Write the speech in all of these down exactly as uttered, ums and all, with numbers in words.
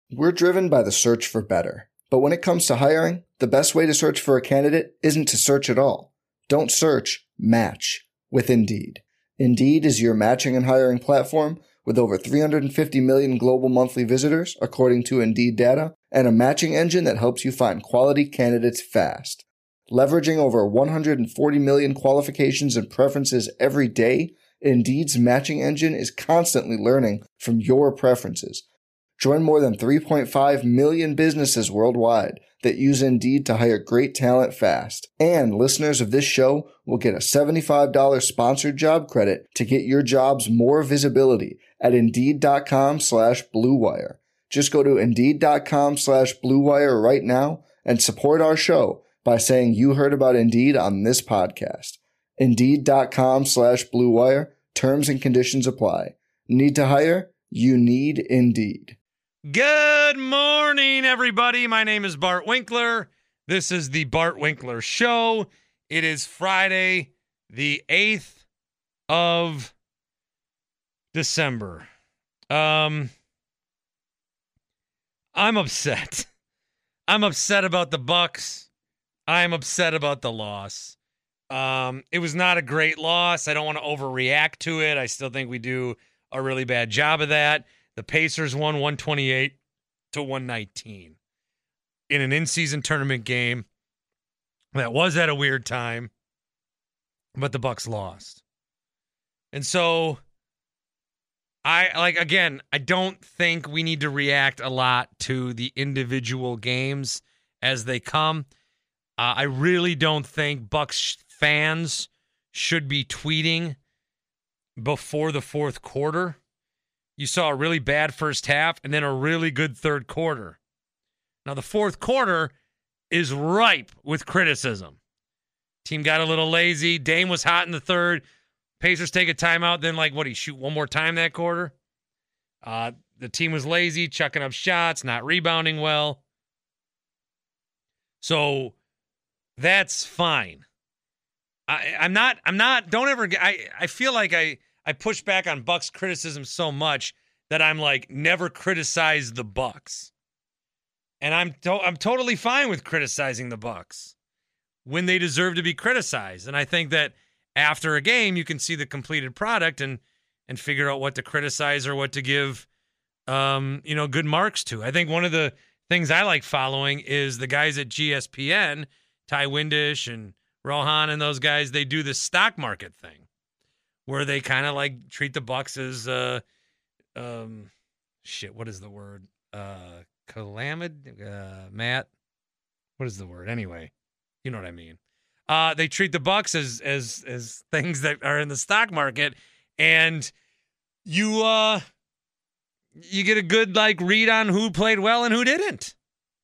We're driven by the search for better. But when it comes to hiring, the best way to search for a candidate isn't to search at all. Don't search, match with Indeed. Indeed is your matching and hiring platform with over three hundred fifty million global monthly visitors, according to Indeed data, and a matching engine that helps you find quality candidates fast. Leveraging over one hundred forty million qualifications and preferences every day, Indeed's matching engine is constantly learning from your preferences. Join more than three point five million businesses worldwide that use Indeed to hire great talent fast. And listeners of this show will get a seventy-five dollars sponsored job credit to get your jobs more visibility at Indeed.com slash Blue Wire. Just go to Indeed.com slash Blue Wire right now and support our show by saying you heard about Indeed on this podcast. Indeed.com slash Blue Wire. Terms and conditions apply. Need to hire? You need Indeed. Good morning, everybody. My name is Bart Winkler. This is the Bart Winkler Show. It is Friday, the eighth of December. Um, I'm upset. I'm upset about the Bucks. I'm upset about the loss. Um, it was not a great loss. I don't want to overreact to it. I still think we do a really bad job of that. The Pacers won one twenty-eight to one nineteen in an in-season tournament game that was at a weird time, but the Bucks lost. And so I like again, I don't think we need to react a lot to the individual games as they come. Uh, I really don't think Bucks fans should be tweeting before the fourth quarter. You saw a really bad first half and then a really good third quarter. Now, the fourth quarter is ripe with criticism. Team got a little lazy. Dame was hot in the third. Pacers take a timeout. Then, like, what, he shoot one more time that quarter? Uh, the team was lazy, chucking up shots, not rebounding well. So that's fine. I, I'm not, I'm not, don't ever, I, I feel like I, I push back on Bucks criticism so much that I'm like, never criticize the Bucks. And I'm to- I'm totally fine with criticizing the Bucks when they deserve to be criticized. And I think that after a game, you can see the completed product and and figure out what to criticize or what to give um, you know, good marks to. I think one of the things I like following is the guys at G S P N, Ty Windish and Rohan and those guys, they do this stock market thing where they kind of like treat the Bucks as, uh, um, shit, what is the word? Uh, calamity, uh, Matt, what is the word? Anyway, you know what I mean? Uh, they treat the Bucks as, as, as things that are in the stock market, and you, uh, you get a good like read on who played well and who didn't.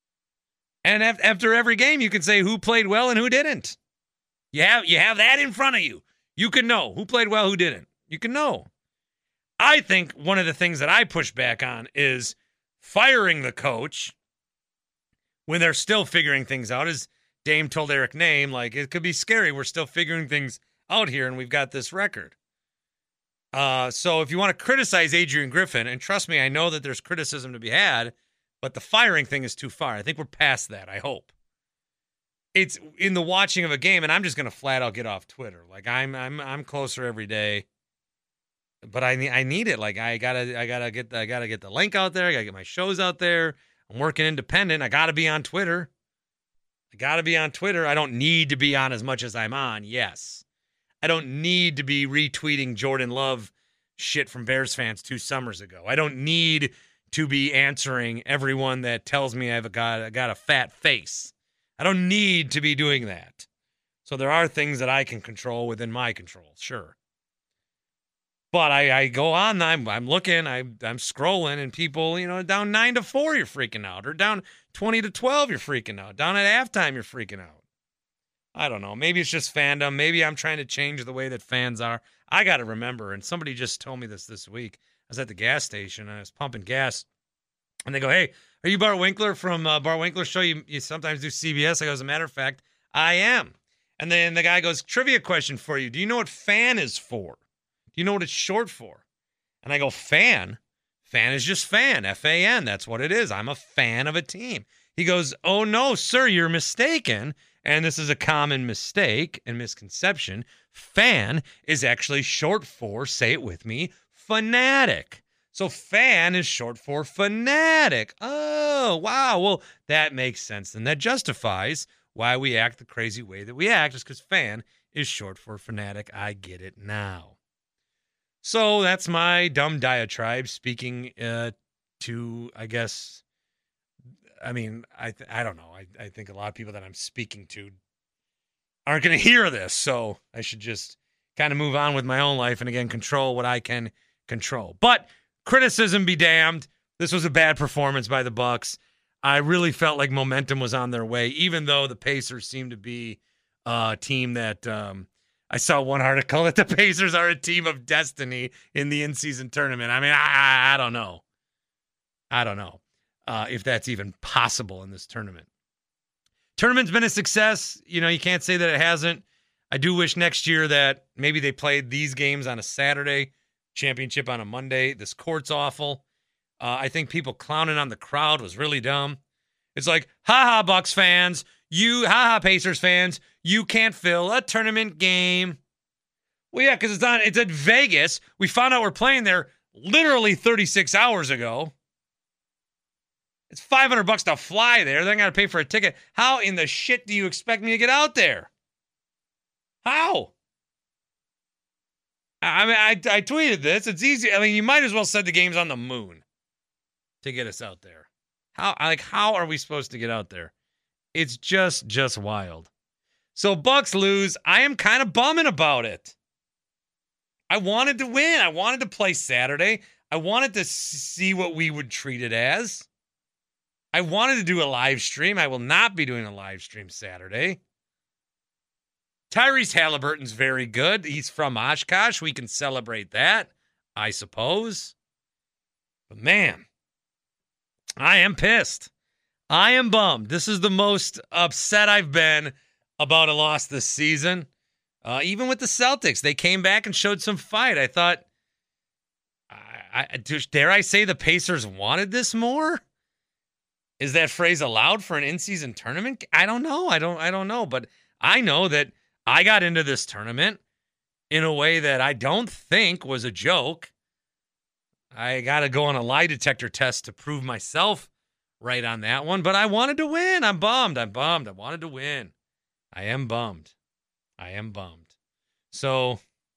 And af- after every game, you can say who played well and who didn't. You have, you have that in front of you. You can know who played well, who didn't. You can know. I think one of the things that I push back on is firing the coach when they're still figuring things out. As Dame told Eric Name, like, it could be scary. We're still figuring things out here, and we've got this record. Uh, so if you want to criticize Adrian Griffin, and trust me, I know that there's criticism to be had, but the firing thing is too far. I think we're past that, I hope. It's in the watching of a game, and I'm just going to flat out get off Twitter. Like I'm, I'm, I'm closer every day, but I need, I need it. Like I gotta, I gotta get, I gotta get the link out there. I gotta get my shows out there. I'm working independent. I gotta be on Twitter. I gotta be on Twitter. I don't need to be on as much as I'm on. Yes, I don't need to be retweeting Jordan Love shit from Bears fans two summers ago. I don't need to be answering everyone that tells me I've got, I got a fat face. I don't need to be doing that. So there are things that I can control within my control, sure. But I, I go on, I'm, I'm looking, I, I'm scrolling, and people, you know, down nine to four, you're freaking out. Or down twenty to twelve, you're freaking out. Down at halftime, you're freaking out. I don't know. Maybe it's just fandom. Maybe I'm trying to change the way that fans are. I got to remember, and somebody just told me this this week. I was at the gas station, and I was pumping gas. And they go, hey, are you Bart Winkler from uh, Bart Winkler Show? You, you sometimes do C B S. I go, as a matter of fact, I am. And then the guy goes, trivia question for you. Do you know what FAN is for? Do you know what it's short for? And I go, FAN? Fan is just fan, F A N. That's what it is. I'm a fan of a team. He goes, oh, no, sir, you're mistaken. And this is a common mistake and misconception. Fan is actually short for, say it with me, fanatic. So fan is short for fanatic. Oh, wow. Well, that makes sense. And that justifies why we act the crazy way that we act, is because fan is short for fanatic. I get it now. So that's my dumb diatribe speaking uh, to, I guess, I mean, I th- I don't know. I, I think a lot of people that I'm speaking to aren't going to hear this. So I should just kind of move on with my own life and, again, control what I can control. But criticism be damned. This was a bad performance by the Bucks. I really felt like momentum was on their way, even though the Pacers seem to be a team that um, I saw one article that the Pacers are a team of destiny in the in-season tournament. I mean, I, I don't know. I don't know uh, if that's even possible in this tournament. Tournament's been a success. You know, you can't say that it hasn't. I do wish next year that maybe they played these games on a Saturday, championship on a Monday. This court's awful. Uh, I think people clowning on the crowd was really dumb. It's like, ha-ha, Bucks fans. You, ha-ha, Pacers fans. You can't fill a tournament game. Well, yeah, because it's on. It's at Vegas. We found out we're playing there literally thirty-six hours ago. It's five hundred bucks to fly there. Then I got to pay for a ticket. How in the shit do you expect me to get out there? How? I mean, I, I tweeted this. It's easy. I mean, you might as well set the games on the moon to get us out there. How, like, how are we supposed to get out there? It's just, just wild. So Bucks lose. I am kind of bumming about it. I wanted to win. I wanted to play Saturday. I wanted to see what we would treat it as. I wanted to do a live stream. I will not be doing a live stream Saturday. Tyrese Halliburton's very good. He's from Oshkosh. We can celebrate that, I suppose. But man, I am pissed. I am bummed. This is the most upset I've been about a loss this season. Uh, even with the Celtics, they came back and showed some fight. I thought, I, I, dare I say the Pacers wanted this more? Is that phrase allowed for an in-season tournament? I don't know. I don't. I don't know. But I know that I got into this tournament in a way that I don't think was a joke. I got to go on a lie detector test to prove myself right on that one. But I wanted to win. I'm bummed. I'm bummed. I wanted to win. I am bummed. I am bummed. So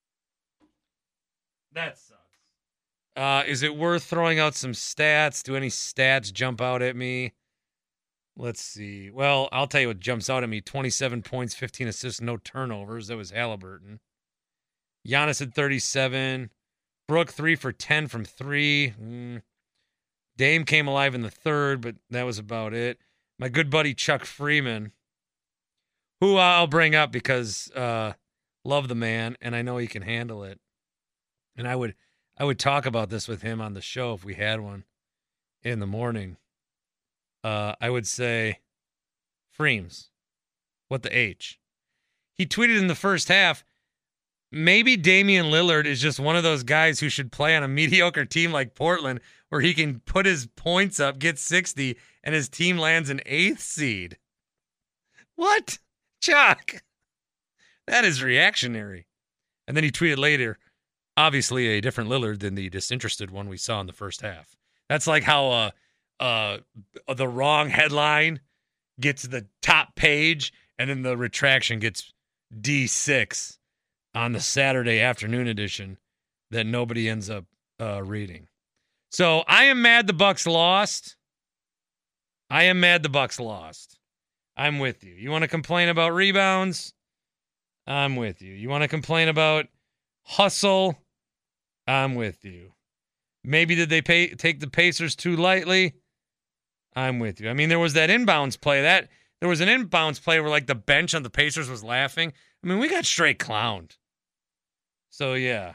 that sucks. Uh, is it worth throwing out some stats? Do any stats jump out at me? Let's see. Well, I'll tell you what jumps out at me. twenty-seven points, fifteen assists, no turnovers. That was Halliburton. Giannis had thirty-seven. Brook, three for ten from three. Mm. Dame came alive in the third, but that was about it. My good buddy Chuck Freeman, who I'll bring up because uh, love the man, and I know he can handle it. And I would I would talk about this with him on the show if we had one in the morning. Uh, I would say, Freems, what the H? He tweeted in the first half, maybe Damian Lillard is just one of those guys who should play on a mediocre team like Portland where he can put his points up, get sixty, and his team lands an eighth seed. What? Chuck? That is reactionary. And then he tweeted later, obviously a different Lillard than the disinterested one we saw in the first half. That's like how uh, uh, the wrong headline gets the top page and then the retraction gets D six on the Saturday afternoon edition that nobody ends up uh, reading. So I am mad the Bucks lost. I am mad the Bucks lost. I'm with you. You want to complain about rebounds? I'm with you. You want to complain about hustle? I'm with you. Maybe did they pay, take the Pacers too lightly? I'm with you. I mean, there was that inbounds play. That there was an inbounds play where like the bench on the Pacers was laughing. I mean, we got straight clowned. So yeah.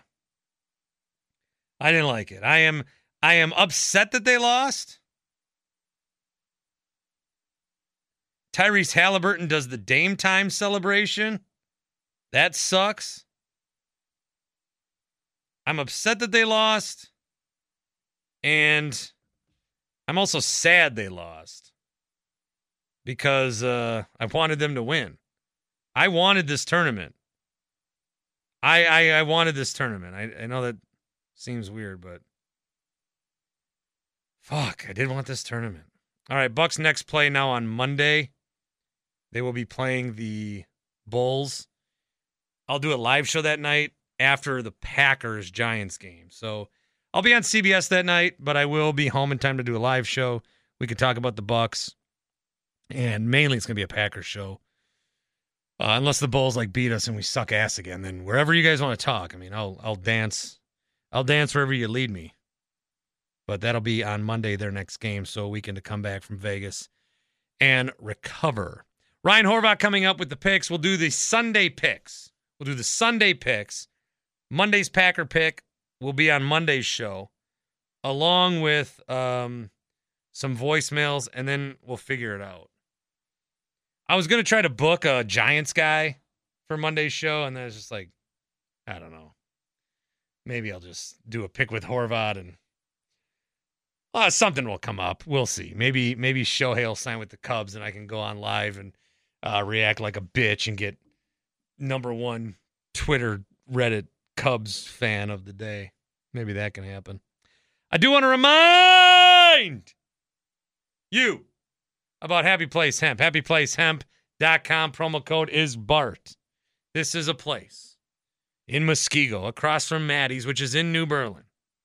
I didn't like it. I am I am upset that they lost. Tyrese Halliburton does the Dame time celebration. That sucks. I'm upset that they lost. And I'm also sad they lost because uh, I wanted them to win. I wanted this tournament. I I, I wanted this tournament. I, I know that seems weird, but fuck, I did want this tournament. All right, Bucks next play now on Monday. They will be playing the Bulls. I'll do a live show that night after the Packers-Giants game. So I'll be on C B S that night, but I will be home in time to do a live show. We could talk about the Bucks, and mainly it's going to be a Packers show. Uh, unless the Bulls like beat us and we suck ass again, then wherever you guys want to talk, I mean, I'll I'll dance, I'll dance wherever you lead me. But that'll be on Monday, their next game, so a weekend to come back from Vegas and recover. Ryan Horvath coming up with the picks. We'll do the Sunday picks. We'll do the Sunday picks. Monday's Packer pick will be on Monday's show, along with um, some voicemails, and then we'll figure it out. I was going to try to book a Giants guy for Monday's show, and then it's just like, I don't know. Maybe I'll just do a pick with Horvath, and uh, something will come up. We'll see. Maybe maybe Shohei will sign with the Cubs, and I can go on live and uh, react like a bitch and get number one Twitter, Reddit Cubs fan of the day. Maybe that can happen. I do want to remind you about Happy Place Hemp. happy place hemp dot com. Promo code is Bart. This is a place in Muskego, across from Maddie's, which is in New Berlin.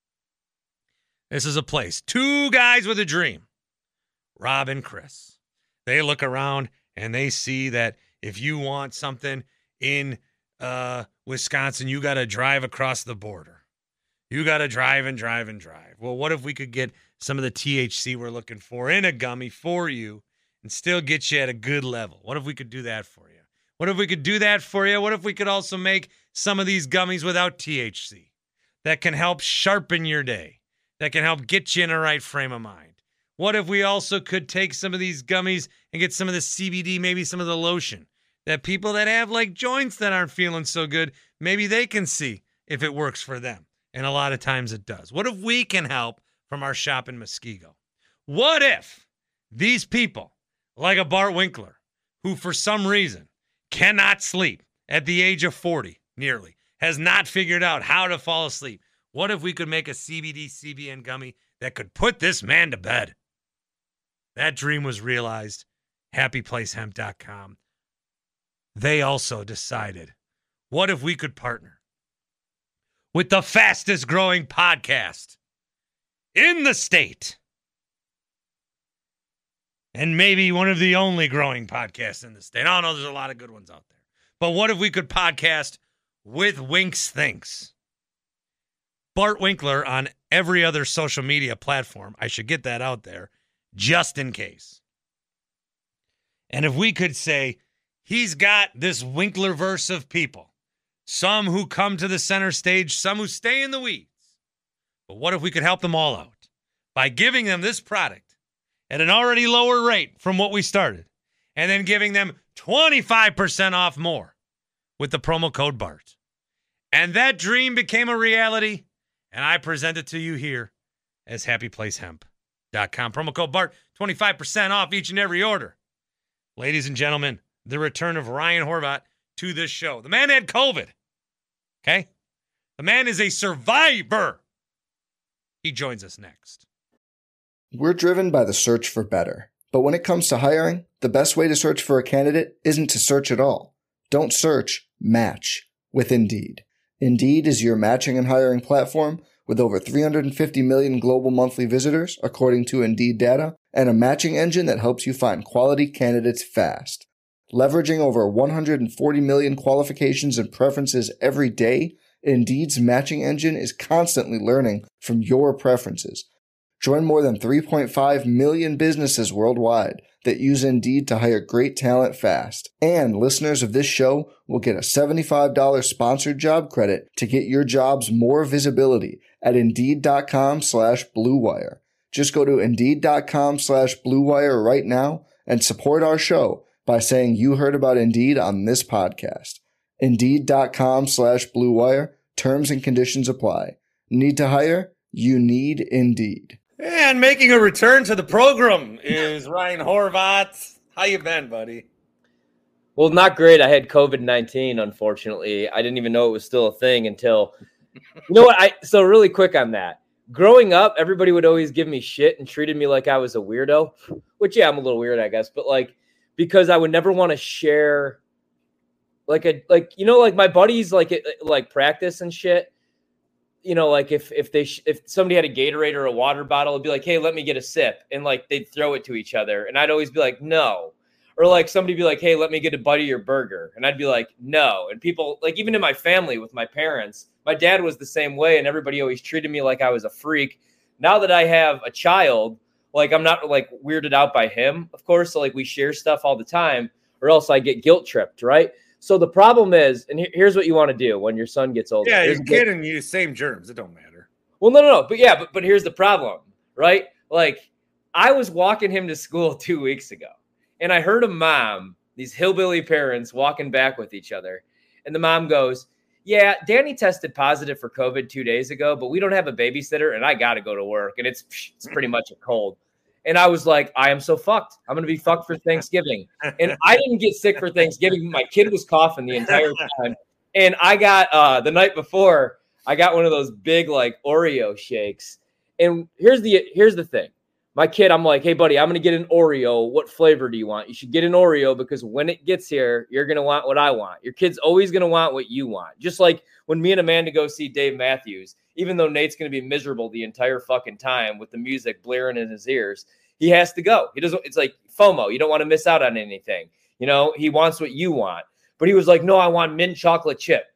This is a place. Two guys with a dream. Rob and Chris. They look around and they see that if you want something in uh, Wisconsin, you got to drive across the border. You got to drive and drive and drive. Well, what if we could get some of the T H C we're looking for in a gummy for you and still get you at a good level? What if we could do that for you? What if we could do that for you? What if we could also make some of these gummies without T H C that can help sharpen your day, that can help get you in the right frame of mind? What if we also could take some of these gummies and get some of the C B D, maybe some of the lotion, that people that have like joints that aren't feeling so good, maybe they can see if it works for them. And a lot of times it does. What if we can help from our shop in Muskego? What if these people, like a Bart Winkler, who for some reason cannot sleep at the age of forty, nearly, has not figured out how to fall asleep, what if we could make a C B D C B N gummy that could put this man to bed? That dream was realized. happy place hemp dot com. They also decided, what if we could partner with the fastest growing podcast in the state? And maybe one of the only growing podcasts in the state. I don't know, there's a lot of good ones out there. But what if we could podcast with Winks Thinks? Bart Winkler on every other social media platform. I should get that out there just in case. And if we could say, he's got this Winklerverse of people, some who come to the center stage, some who stay in the weeds. But what if we could help them all out by giving them this product at an already lower rate from what we started, and then giving them twenty-five percent off more with the promo code BART? And that dream became a reality, and I present it to you here as happy place hemp dot com. Promo code BART, twenty-five percent off each and every order. Ladies and gentlemen, the return of Ryan Horvath to this show. The man had COVID, okay? The man is a survivor. He joins us next. We're driven by the search for better. But when it comes to hiring, the best way to search for a candidate isn't to search at all. Don't search, match with Indeed. Indeed is your matching and hiring platform with over three hundred fifty million global monthly visitors, according to Indeed data, and a matching engine that helps you find quality candidates fast. Leveraging over one hundred forty million qualifications and preferences every day, Indeed's matching engine is constantly learning from your preferences. Join more than three point five million businesses worldwide that use Indeed to hire great talent fast. And listeners of this show will get a seventy-five dollars sponsored job credit to get your jobs more visibility at Indeed.com slash Blue Wire. Just go to Indeed.com slash Blue Wire right now and support our show by saying you heard about Indeed on this podcast. Indeed.com slash Blue Wire. Terms and conditions apply. Need to hire? you need Indeed. And making a return to the program is Ryan Horvat. How you been, buddy? Well, not great. I had COVID nineteen, unfortunately. I didn't even know it was still a thing until, you know what? I So really quick on that. Growing up, everybody would always give me shit and treated me like I was a weirdo, which, yeah, I'm a little weird, I guess. But, like, because I would never want to share, like, a, like, you know, like my buddies, like, it, like practice and shit. You know, like if if they sh- if somebody had a Gatorade or a water bottle, it'd be like, hey, let me get a sip, and like they'd throw it to each other, and I'd always be like, no, or like somebody'd be like, hey, let me get a bite of your burger, and I'd be like, no, and people like even in my family with my parents, my dad was the same way, and everybody always treated me like I was a freak. Now that I have a child, like I'm not like weirded out by him, of course, so like we share stuff all the time, or else I get guilt tripped, right? So the problem is, and here's what you want to do when your son gets older. Yeah, here's your kid and you, same germs. It don't matter. Well, no, no, no. But yeah, but, but here's the problem, right? Like I was walking him to school two weeks ago and I heard a mom, these hillbilly parents walking back with each other. And the mom goes, yeah, Danny tested positive for COVID two days ago, but we don't have a babysitter and I got to go to work. And it's, it's pretty much a cold. And I was like, I am so fucked. I'm going to be fucked for Thanksgiving. And I didn't get sick for Thanksgiving. My kid was coughing the entire time. And I got, uh, the night before, I got one of those big, like, Oreo shakes. And here's the here's the thing. My kid, I'm like, hey, buddy, I'm going to get an Oreo. What flavor do you want? You should get an Oreo because when it gets here, you're going to want what I want. Your kid's always going to want what you want. Just like when me and Amanda go see Dave Matthews, even though Nate's going to be miserable the entire fucking time with the music blaring in his ears, he has to go. He doesn't. It's like FOMO. You don't want to miss out on anything. You know, he wants what you want. But he was like, no, I want mint chocolate chip.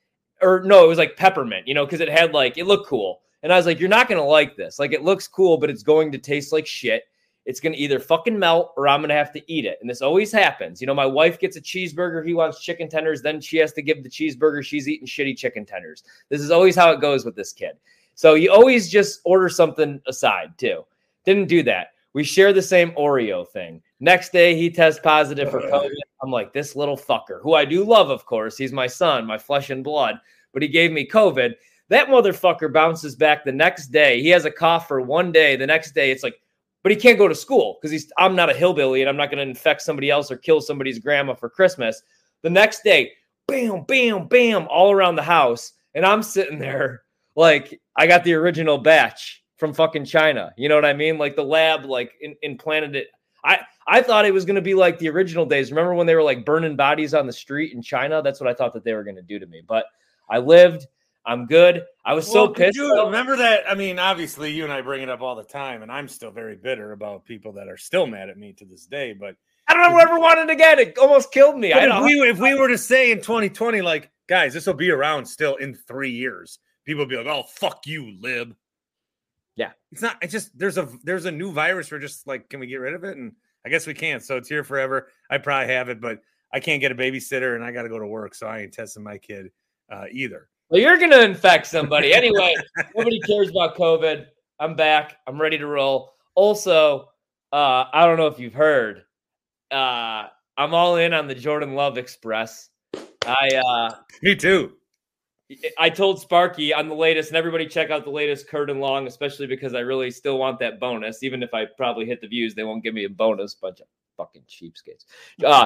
Or no, it was like peppermint, you know, because it had like, it looked cool. And I was like, you're not going to like this. Like, it looks cool, but it's going to taste like shit. It's going to either fucking melt or I'm going to have to eat it. And this always happens. You know, my wife gets a cheeseburger. He wants chicken tenders. Then she has to give the cheeseburger. She's eating shitty chicken tenders. This is always how it goes with this kid. So you always just order something aside too. Didn't do that. We share the same Oreo thing. Next day, he tests positive for COVID. I'm like, this little fucker, who I do love, of course. He's my son, my flesh and blood. But he gave me COVID. That motherfucker bounces back the next day. He has a cough for one day. The next day, it's like, but he can't go to school because he's. I'm not a hillbilly and I'm not going to infect somebody else or kill somebody's grandma for Christmas. The next day, bam, bam, bam, all around the house. And I'm sitting there like I got the original batch from fucking China. You know what I mean? Like the lab like in, implanted it. I, I thought it was going to be like the original days. Remember when they were like burning bodies on the street in China? That's what I thought that they were going to do to me. But I lived. I'm good. I was well, so pissed. You remember that? I mean, obviously, you and I bring it up all the time, and I'm still very bitter about people that are still mad at me to this day. But I don't ever want it again. It almost killed me. I if don't. we if we were to say in twenty twenty, like, guys, this will be around still in three years, people would be like, "Oh, fuck you, lib." Yeah, it's not. It's just there's a there's a new virus. We're just like, can we get rid of it? And I guess we can't. So it's here forever. I probably have it, but I can't get a babysitter, and I got to go to work, so I ain't testing my kid uh, either. Well, you're going to infect somebody. Anyway, nobody cares about COVID. I'm back. I'm ready to roll. Also, uh, I don't know if you've heard. Uh, I'm all in on the Jordan Love Express. I uh, Me too. I told Sparky on the latest, and everybody check out the latest Kurt and Long, especially because I really still want that bonus. Even if I probably hit the views, they won't give me a bonus. Bunch of fucking cheapskates. Uh,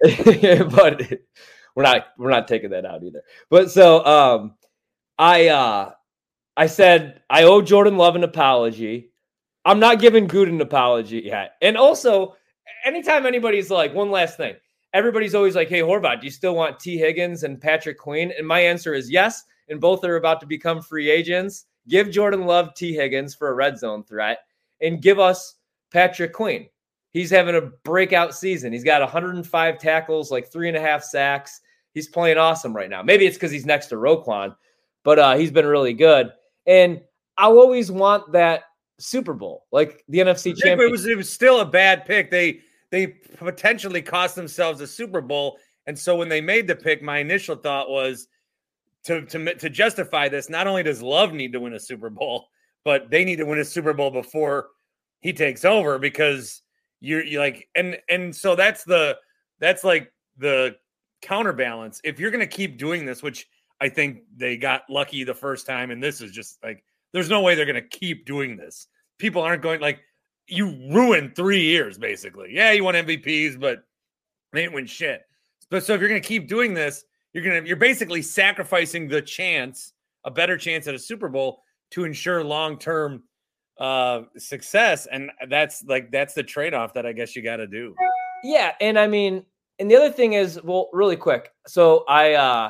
but... We're not we're not taking that out either. But so um, I uh, I said I owe Jordan Love an apology. I'm not giving Good an apology yet. And also, anytime anybody's like, one last thing, everybody's always like, hey, Horvat, do you still want T. Higgins and Patrick Queen? And my answer is yes. And both are about to become free agents. Give Jordan Love T. Higgins for a red zone threat and give us Patrick Queen. He's having a breakout season. He's got one hundred five tackles, like three and a half sacks. He's playing awesome right now. Maybe it's because he's next to Roquan, but uh, he's been really good. And I'll always want that Super Bowl, like the N F C Championship. It was, it was still a bad pick. They they potentially cost themselves a Super Bowl. And so when they made the pick, my initial thought was to, to, to justify this, not only does Love need to win a Super Bowl, but they need to win a Super Bowl before he takes over because you're, you're like, and and so that's the that's like the counterbalance. If you're going to keep doing this, which I think they got lucky the first time, and this is just like there's no way they're going to keep doing this. People aren't going like you ruined three years basically. Yeah, you won M V Ps, but they didn't win shit. But so if you're going to keep doing this, you're going to you're basically sacrificing the chance, a better chance at a Super Bowl to ensure long-term uh, success, and that's like that's the trade-off that I guess you got to do. Yeah, and I mean, and the other thing is, well, really quick. So I, uh,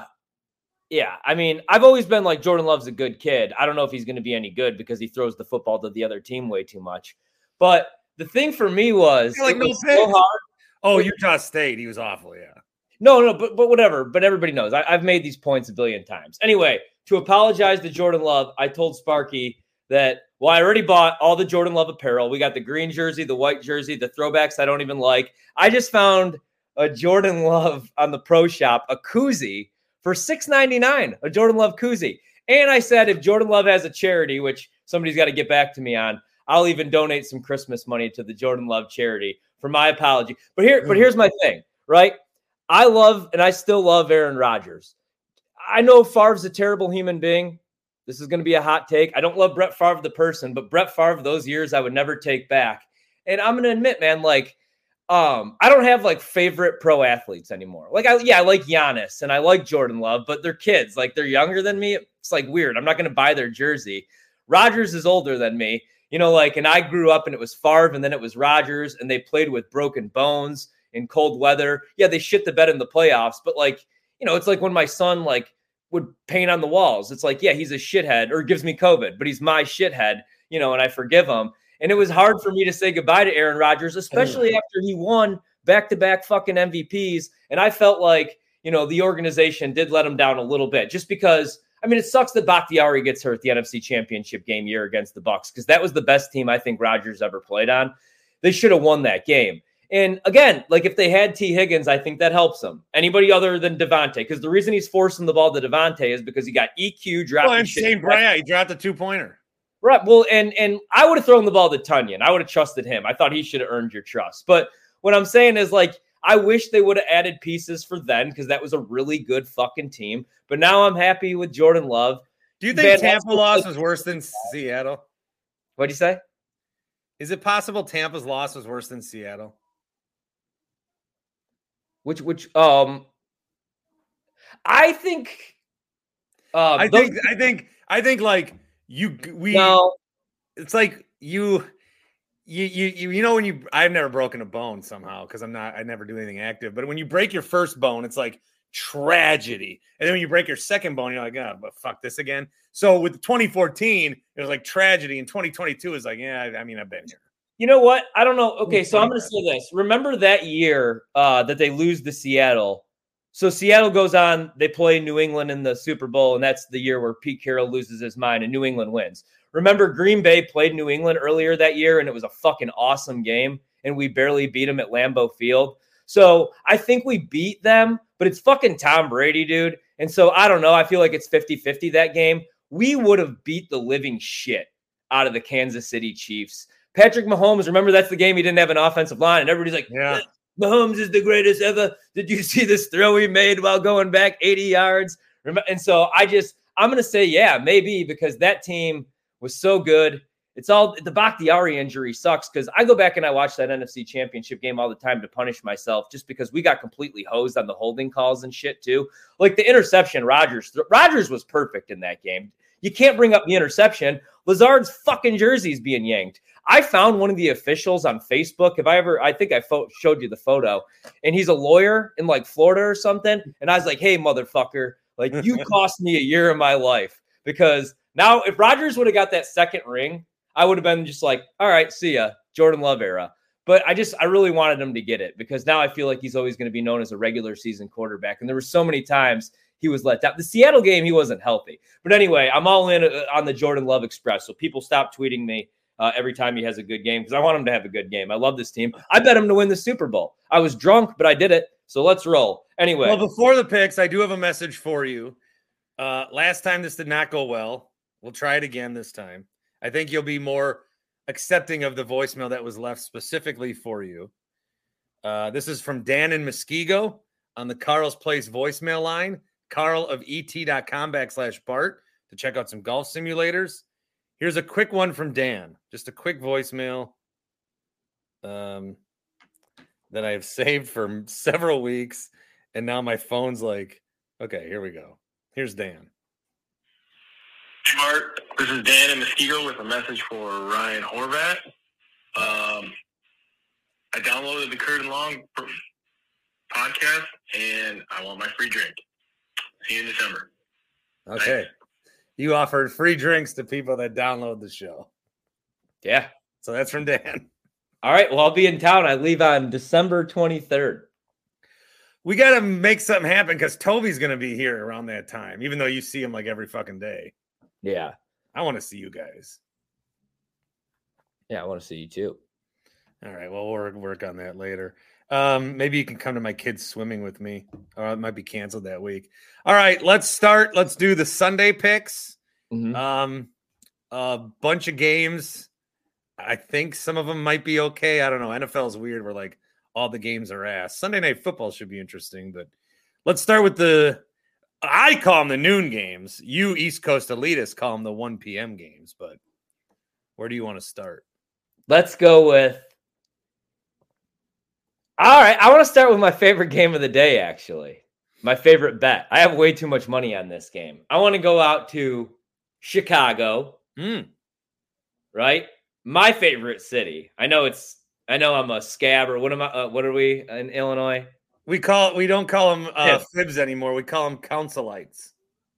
yeah, I mean, I've always been like Jordan Love's a good kid. I don't know if he's going to be any good because he throws the football to the other team way too much. But the thing for me was, like, it no was so hard. Oh, Utah State, he was awful, yeah. No, no, but but whatever. But everybody knows. I, I've made these points a billion times. Anyway, to apologize to Jordan Love, I told Sparky that, well, I already bought all the Jordan Love apparel. We got the green jersey, the white jersey, the throwbacks I don't even like. I just found a Jordan Love on the Pro Shop, a koozie for six ninety-nine, a Jordan Love koozie. And I said, if Jordan Love has a charity, which somebody's got to get back to me on, I'll even donate some Christmas money to the Jordan Love charity for my apology. But here, but here's my thing, right? I love, and I still love Aaron Rodgers. I know Favre's a terrible human being. This is going to be a hot take. I don't love Brett Favre, the person, but Brett Favre, those years I would never take back. And I'm going to admit, man, like, um, I don't have like favorite pro athletes anymore. Like, I, yeah, I like Giannis and I like Jordan Love, but they're kids. Like, they're younger than me. It's like weird. I'm not going to buy their jersey. Rodgers is older than me, you know, like, and I grew up and it was Favre and then it was Rodgers and they played with broken bones in cold weather. Yeah, they shit the bed in the playoffs, but like, you know, it's like when my son like would paint on the walls. It's like, yeah, he's a shithead or gives me COVID, but he's my shithead, you know, and I forgive him. And it was hard for me to say goodbye to Aaron Rodgers, especially after he won back-to-back fucking M V Ps. And I felt like, you know, the organization did let him down a little bit just because, I mean, it sucks that Bakhtiari gets hurt the N F C Championship game year against the Bucs because that was the best team I think Rodgers ever played on. They should have won that game. And again, like if they had T. Higgins, I think that helps them. Anybody other than Devontae, because the reason he's forcing the ball to Devontae is because he got E Q dropped. Well, and Saint Bryant, he dropped a two-pointer. Right. Well, and and I would have thrown the ball to Tunyon. I would have trusted him. I thought he should have earned your trust. But what I'm saying is, like, I wish they would have added pieces for then because that was a really good fucking team. But now I'm happy with Jordan Love. Do you think Van Tampa loss was worse than Seattle? What'd you say? Is it possible Tampa's loss was worse than Seattle? Which, which, um, I think, uh, I those, think, I think, I think, like you, we, no. It's like you, you, you, you, you know, when you, I've never broken a bone somehow because I'm not, I never do anything active. But when you break your first bone, it's like tragedy, and then when you break your second bone, you're like, oh, but fuck this again. So with twenty fourteen, it was like tragedy, and twenty twenty-two is like, yeah, I mean, I've been here. You know what? I don't know. Okay, so I'm going to say this. Remember that year uh, that they lose to Seattle? So Seattle goes on, they play New England in the Super Bowl, and that's the year where Pete Carroll loses his mind and New England wins. Remember Green Bay played New England earlier that year, and it was a fucking awesome game, and we barely beat them at Lambeau Field. So I think we beat them, but it's fucking Tom Brady, dude. And so I don't know. I feel like it's fifty-fifty that game. We would have beat the living shit out of the Kansas City Chiefs. Patrick Mahomes, remember that's the game he didn't have an offensive line. And everybody's like, yeah, Mahomes is the greatest ever. Did you see this throw he made while going back eighty yards? And so I just, I'm going to say, yeah, maybe because that team was so good. It's all, the Bakhtiari injury sucks because I go back and I watch that N F C Championship game all the time to punish myself just because we got completely hosed on the holding calls and shit too. Like the interception, Rodgers, Rodgers was perfect in that game. You can't bring up the interception. Lazard's fucking jersey's being yanked. I found one of the officials on Facebook. If I ever, I think I fo- showed you the photo, and he's a lawyer in like Florida or something. And I was like, hey, motherfucker, like you cost me a year of my life because now if Rodgers would have got that second ring, I would have been just like, all right, see ya, Jordan Love era. But I just, I really wanted him to get it because now I feel like he's always going to be known as a regular season quarterback. And there were so many times he was let down. The Seattle game, he wasn't healthy. But anyway, I'm all in on the Jordan Love Express. So people stop tweeting me uh, every time he has a good game because I want him to have a good game. I love this team. I bet him to win the Super Bowl. I was drunk, but I did it. So let's roll. Anyway. Well, before the picks, I do have a message for you. Uh, last time this did not go well. We'll try it again this time. I think you'll be more accepting of the voicemail that was left specifically for you. Uh, this is from Dan in Muskego on the Carl's Place voicemail line. Carl of et.com backslash Bart to check out some golf simulators. Here's a quick one from Dan. Just a quick voicemail um, that I have saved for several weeks. And now my phone's like, okay, here we go. Here's Dan. Hey, Mark. This is Dan in Muskego with a message for Ryan Horvat. Um, I downloaded the Kurt and Long podcast, and I want my free drink. See you in December. Okay. Thanks. You offered free drinks to people that download the show. Yeah. So that's from Dan. All right. Well, I'll be in town. I leave on December twenty-third. We got to make something happen because Toby's going to be here around that time, even though you see him like every fucking day. Yeah. I want to see you guys. Yeah, I want to see you too. All right. Well, we'll work on that later. Um, maybe you can come to my kids swimming with me. Or it might be canceled that week. All right, let's start. Let's do the Sunday picks. Mm-hmm. Um, a bunch of games. I think some of them might be okay. I don't know. N F L is weird where like all the games are ass. Sunday Night Football should be interesting, but let's start with the, I call them the noon games. You East Coast elitists call them the one p.m. games, but where do you want to start? Let's go with, all right, I want to start with my favorite game of the day, actually. My favorite bet. I have way too much money on this game. I want to go out to Chicago. Mm. Right? My favorite city. I know it's, I know I'm a scab, or what am I, uh, what are we in Illinois? We call we don't call them uh, Yeah. fibs anymore. We call them councilites.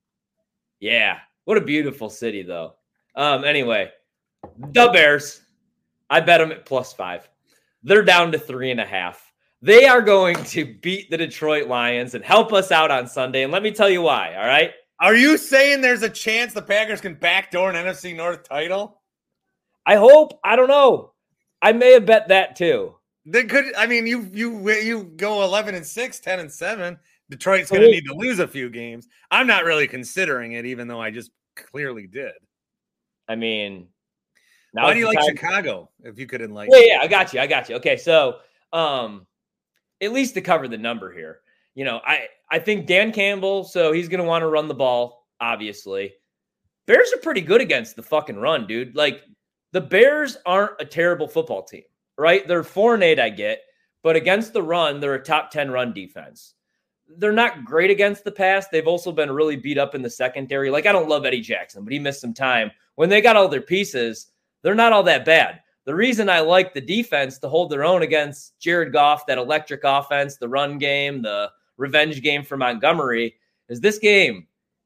Yeah. What a beautiful city, though. Um. Anyway, the Bears. I bet them at plus five. They're down to three and a half. They are going to beat the Detroit Lions and help us out on Sunday. And let me tell you why. All right. Are you saying there's a chance the Packers can backdoor an N F C North title? I hope. I don't know. I may have bet that too. They could. I mean, you you you go eleven and six, ten and seven. Detroit's going to need to lose a few games. I'm not really considering it, even though I just clearly did. I mean, now why do you it's like time- Chicago? If you could enlighten. Yeah, me. yeah, I got you. I got you. Okay, so um, at least to cover the number here, you know, I I think Dan Campbell. So he's going to want to run the ball. Obviously, Bears are pretty good against the fucking run, dude. Like the Bears aren't a terrible football team, right? They're four and eight, I get, but against the run, they're a top ten run defense. They're not great against the pass. They've also been really beat up in the secondary. Like, I don't love Eddie Jackson, but he missed some time. When they got all their pieces, they're not all that bad. The reason I like the defense to hold their own against Jared Goff, that electric offense, the run game, the revenge game for Montgomery, is this game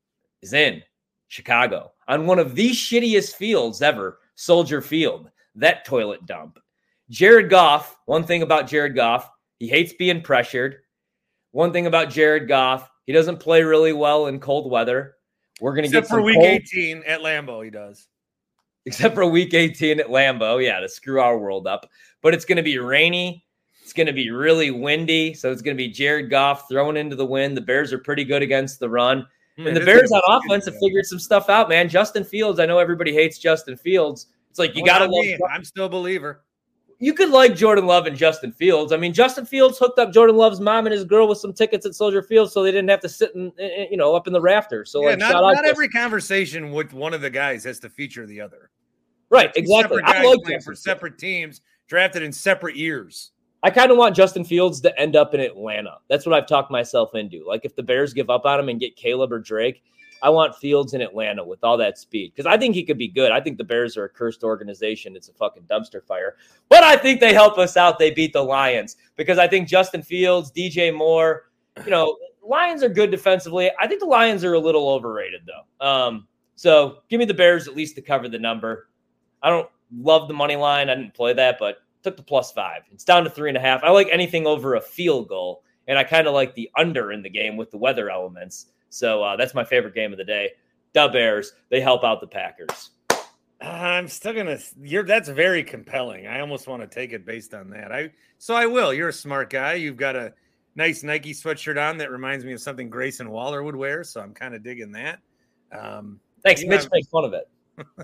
is in Chicago on one of the shittiest fields ever, Soldier Field, that toilet dump. Jared Goff, one thing about Jared Goff, he hates being pressured. One thing about Jared Goff, he doesn't play really well in cold weather. We're going to get Except for some week cold, eighteen at Lambeau, he does. except for week eighteen at Lambeau. Yeah, to screw our world up. But it's going to be rainy. It's going to be really windy. So it's going to be Jared Goff thrown into the wind. The Bears are pretty good against the run. Mm, and the this Bears is on good, offense have yeah. figured some stuff out, man. Justin Fields, I know everybody hates Justin Fields. It's like you Well, got to not love. me. I'm still a believer. You could like Jordan Love and Justin Fields. I mean, Justin Fields hooked up Jordan Love's mom and his girl with some tickets at Soldier Field, so they didn't have to sit in, in you know, up in the rafters. So, Yeah, like, not, shout out not to- every conversation with one of the guys has to feature the other. right, Two exactly. separate I guys like playing Justin for Fields. separate teams, drafted in separate years. I kind of want Justin Fields to end up in Atlanta. That's what I've talked myself into. Like, if the Bears give up on him and get Caleb or Drake, I want Fields in Atlanta with all that speed because I think he could be good. I think the Bears are a cursed organization. It's a fucking dumpster fire. But I think they help us out. They beat the Lions because I think Justin Fields, D J Moore, you know, Lions are good defensively. I think the Lions are a little overrated, though. Um, so give me the Bears at least to cover the number. I don't love the money line. I didn't play that, but took the plus five. It's down to three and a half. I like anything over a field goal, and I kind of like the under in the game with the weather elements. So uh, that's my favorite game of the day. The Bears, they help out the Packers. I'm still gonna. You're that's very compelling. I almost want to take it based on that. I so I will. You're a smart guy. You've got a nice Nike sweatshirt on that reminds me of something Grayson Waller would wear. So I'm kind of digging that. Um, Thanks. you Mitch have- makes fun of it.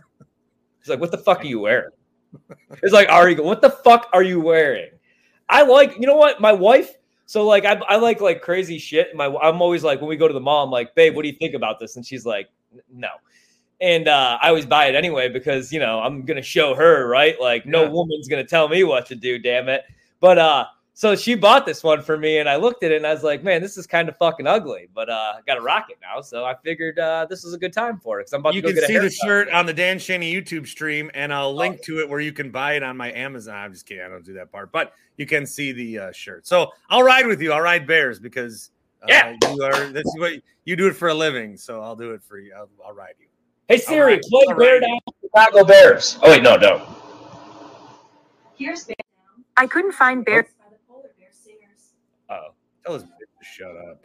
He's like, what the fuck are you wearing? It's like, Ari, what the fuck are you wearing? I like, you know what? My wife, so like, I, I like like crazy shit. My, I'm always like, when we go to the mall, I'm like, babe, what do you think about this? And she's like, no. And uh, I always buy it anyway because, you know, I'm going to show her, right? Like, no Yeah. woman's going to tell me what to do, damn it. But uh, so she bought this one for me, and I looked at it, and I was like, man, this is kind of fucking ugly. But uh, I got to rock it now, so I figured uh, this is a good time for it because I'm about You to go can get a see the haircut. shirt on the Dan Shaney YouTube stream, and I'll link to it where you can buy it on my Amazon. I'm just kidding. I don't do that part. But you can see the uh, shirt. So I'll ride with you. I'll ride Bears because uh, Yeah. you are. This is what you do it for a living. So I'll do it for you. I'll, I'll ride you. Hey, Siri, right. play All Bear right. Down Chicago Bears. Oh, wait, no, don't. Here's Bear Down. I couldn't find Bear. By the Polar Bear Singers. Uh-oh. Tell us to shut up.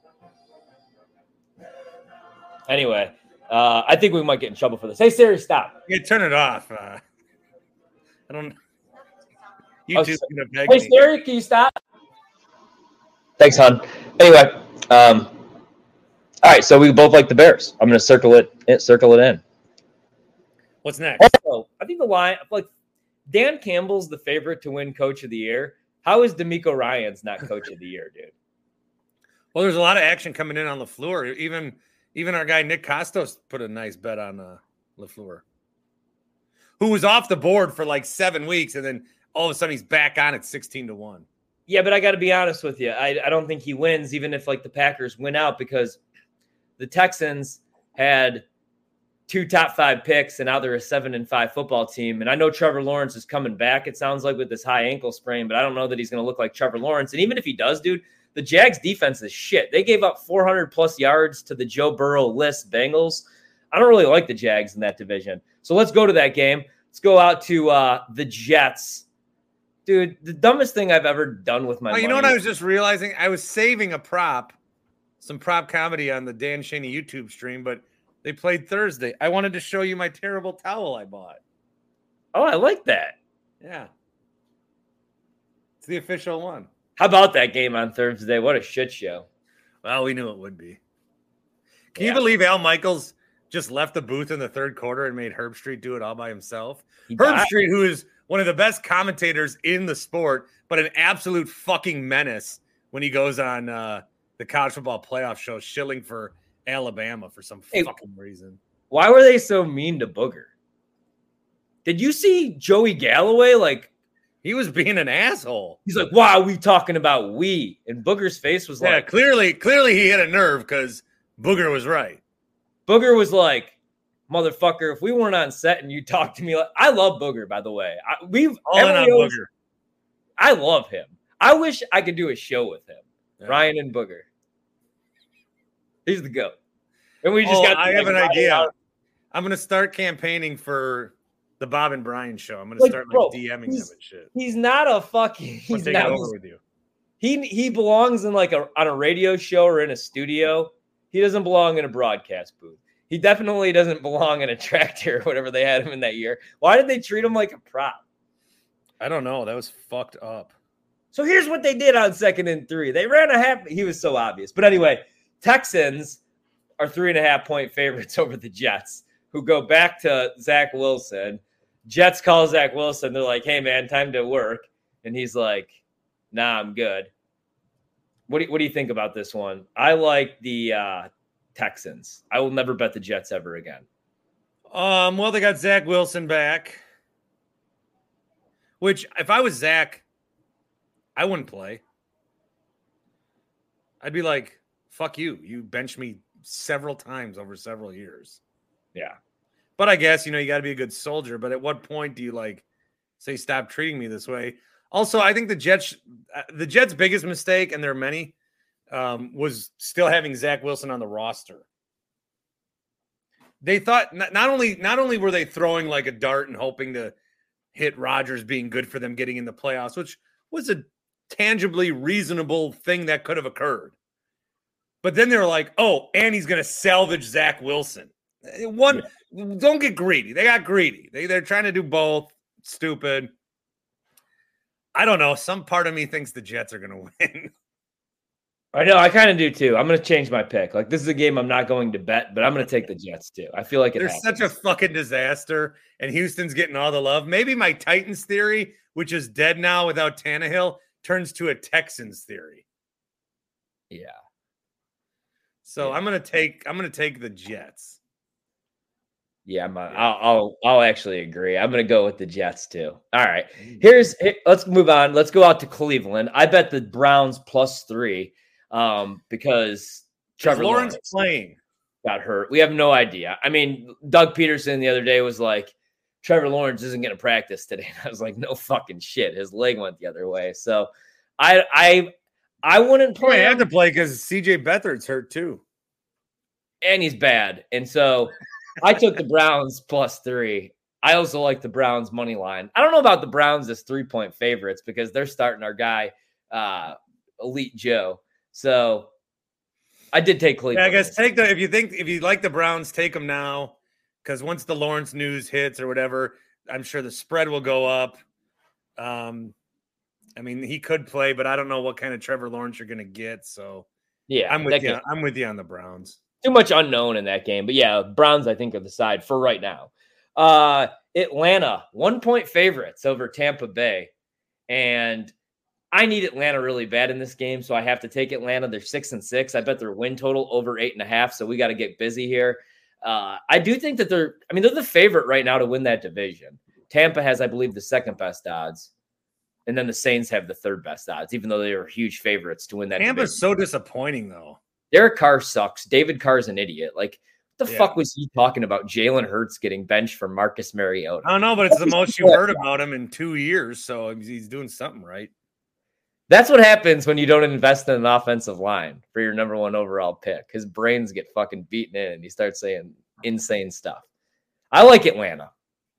Anyway, uh, I think we might get in trouble for this. Hey, Siri, stop. Yeah, turn it off. Uh, I don't. Oh, YouTube's so- gonna beg Hey, me. Siri, can you stop? Thanks, hon. Anyway, um, all right. So we both like the Bears. I'm going to circle it, it, circle it in. What's next? Also, I think the line, like Dan Campbell's the favorite to win Coach of the Year. How is D'Amico Ryans not Coach of the Year, dude? Well, there's a lot of action coming in on LaFleur. Even even our guy Nick Costos put a nice bet on uh, LaFleur, who was off the board for like seven weeks, and then all of a sudden he's back on at sixteen to one. Yeah, but I got to be honest with you. I, I don't think he wins, even if like the Packers win out, because the Texans had two top five picks, and now they're a seven and five football team. And I know Trevor Lawrence is coming back. It sounds like with this high ankle sprain, but I don't know that he's going to look like Trevor Lawrence. And even if he does, dude, the Jags defense is shit. They gave up four hundred plus yards to the Joe Burrow list Bengals. I don't really like the Jags in that division. So let's go to that game. Let's go out to uh, the Jets. Dude, the dumbest thing I've ever done with my Oh, money. you know what I was just realizing? I was saving a prop, some prop comedy on the Dan Shaney YouTube stream, but they played Thursday. I wanted to show you my terrible towel I bought. Oh, I like that. Yeah. It's the official one. How about that game on Thursday? What a shit show. Well, we knew it would be. Can Yeah. you believe Al Michaels just left the booth in the third quarter and made Herb Street do it all by himself? He Herb died. Street, who is one of the best commentators in the sport, but an absolute fucking menace when he goes on uh, the college football playoff show, shilling for Alabama for some Hey. fucking reason. Why were they so mean to Booger? Did you see Joey Galloway? Like, He was being an asshole. he's like, why are we talking about we? And Booger's face was Yeah, like, clearly, clearly he hit a nerve because Booger was right. Booger was like, motherfucker, if we weren't on set and you talked to me like, I love Booger, by the way. I, we've All in on everybody else- Booger. I love him. I wish I could do a show with him. Yeah. Ryan and Booger. He's the goat. And we just Oh, got. I have an like, idea. Ryan out. I'm going to start campaigning for the Bob and Brian show. I'm going to Like, start like bro, DMing them he's- and shit. He's not a fucking. I'll He's take not. it over with you. He he belongs in like a on a radio show or in a studio. He doesn't belong in a broadcast booth. He definitely doesn't belong in a tractor or whatever they had him in that year. Why did they treat him like a prop? I don't know. That was fucked up. So here's what they did on second and three. They ran a half. He was so obvious. But anyway, Texans are three and a half point favorites over the Jets, who go back to Zach Wilson. Jets call Zach Wilson. They're like, hey, man, time to work. And he's like, nah, I'm good. What do you, what do you think about this one? I like the uh, Texans. I will never bet the Jets ever again. Um, well, they got Zach Wilson back, which if I was Zach, I wouldn't play. I'd be like, fuck you. You benched me several times over several years. Yeah. But I guess, you know, you got to be a good soldier. But at what point do you like say, stop treating me this way? Also, I think the Jets, uh, the Jets' biggest mistake, and there are many, um, was still having Zach Wilson on the roster. They thought not, not only not only were they throwing like a dart and hoping to hit Rodgers being good for them getting in the playoffs, which was a tangibly reasonable thing that could have occurred. But then they were like, oh, and he's going to salvage Zach Wilson. One, yeah. Don't get greedy. They got greedy. They, they're trying to do both. Stupid. I don't know. Some part of me thinks the Jets are going to win. I know. I kind of do too. I'm going to change my pick. Like, this is a game I'm not going to bet, but I'm going to take the Jets too. I feel like it They're happens. such a fucking disaster, and Houston's getting all the love. Maybe my Titans theory, which is dead now without Tannehill, turns to a Texans theory. Yeah. So Yeah. I'm gonna take I'm gonna take the Jets. Yeah, I'm, I'll, I'll I'll actually agree. I'm going to go with the Jets too. All right, here's here, let's move on. Let's go out to Cleveland. I bet the Browns plus three um, because Trevor Lawrence, Lawrence playing got hurt. We have no idea. I mean, Doug Peterson the other day was like, Trevor Lawrence isn't going to practice today. And I was like, no fucking shit. His leg went the other way. So I I I wouldn't play. play I him. have to play because C J Beathard's hurt too, and he's bad. And so I took the Browns plus three. I also like the Browns money line. I don't know about the Browns as three point favorites because they're starting our guy, uh, Elite Joe. So I did take Cleveland. Yeah, I guess take the if you think if you like the Browns, take them now because once the Lawrence news hits or whatever, I'm sure the spread will go up. Um, I mean, he could play, but I don't know what kind of Trevor Lawrence you're going to get. So yeah, I'm with you. Game. I'm with you on the Browns. Too much unknown in that game, but yeah, Browns I think are the side for right now. Uh, Atlanta one point favorites over Tampa Bay, and I need Atlanta really bad in this game, so I have to take Atlanta. They're six and six. I bet their win total over eight and a half. So we got to get busy here. Uh, I do think that they're. I mean, they're the favorite right now to win that division. Tampa has, I believe, the second best odds, and then the Saints have the third best odds, even though they are huge favorites to win that. Tampa's division. so disappointing, though. Derek Carr sucks. David Carr's an idiot. Like, what the Yeah. fuck was he talking about? Jalen Hurts getting benched for Marcus Mariota. I don't know, but it's the most you've heard about him in two years, so he's doing something right. That's what happens when you don't invest in an offensive line for your number one overall pick. His brains get fucking beaten in, and he starts saying insane stuff. I like Atlanta.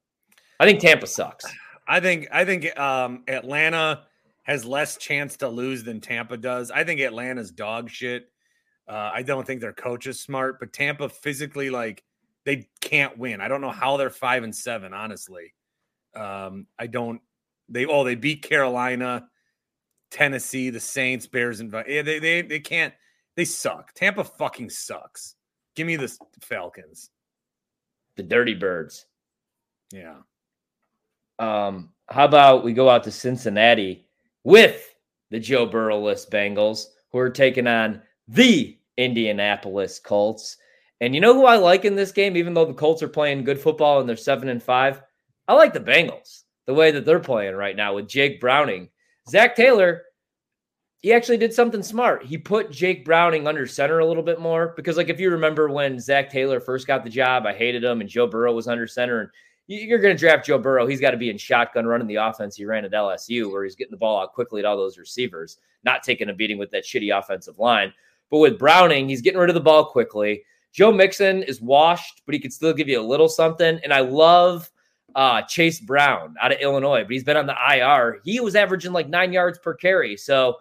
I think Tampa sucks. I think I think um, Atlanta has less chance to lose than Tampa does. I think Atlanta's dog shit. Uh, I don't think their coach is smart, but Tampa physically, like, they can't win. I don't know how they're five and seven, honestly. Um, I don't. They oh they beat Carolina, Tennessee, the Saints, Bears, and yeah, they they they can't. They suck. Tampa fucking sucks. Give me the Falcons. The Dirty Birds. Yeah. Um, how about we go out to Cincinnati with the Joe Burrow-less Bengals, who are taking on the Indianapolis Colts. And you know who I like in this game, even though the Colts are playing good football and they're seven and five? I like the Bengals, the way that they're playing right now with Jake Browning. Zach Taylor, he actually did something smart. He put Jake Browning under center a little bit more because, like, if you remember when Zach Taylor first got the job, I hated him, and Joe Burrow was under center. And you're going to draft Joe Burrow. He's got to be in shotgun running the offense he ran at L S U, where he's getting the ball out quickly to all those receivers, not taking a beating with that shitty offensive line. But with Browning, he's getting rid of the ball quickly. Joe Mixon is washed, but he could still give you a little something. And I love uh, Chase Brown out of Illinois, but he's been on the I R. He was averaging like nine yards per carry. So